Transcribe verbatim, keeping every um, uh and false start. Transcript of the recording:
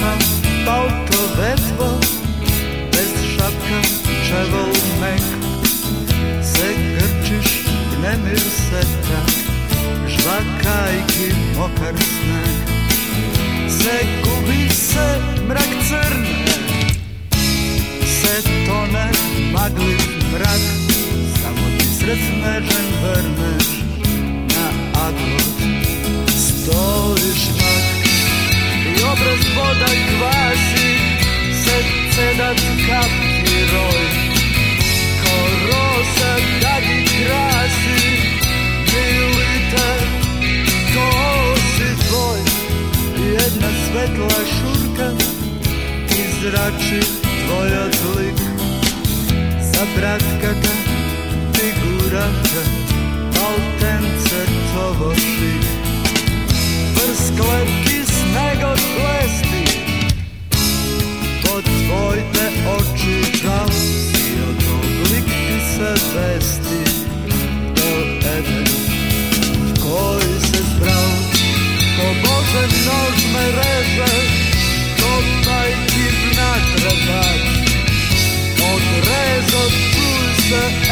Ladno paltovetvo, bez šapka čevol mek, se grčiš nemir seta, žvakajki mokar sneg, se gubi se mrak crne, se tone magli mrak, samo ti sred snežen vrneš na advod, stojiš mak i obraz voda kvasi, se cedat kapti roj, ko rosa dagi krasi, milite ko si tvoj, jedna svetla šurka izrači tvoj odlik, za bratkata figurata, paltence tovo šik, prsklepki snegod blesti, pod tvoj te oči žal, si od oblik ti se vesti, do ebe koji se zbral, ko Bože nož me reže, ko taj kip natragač, odrezo čuj se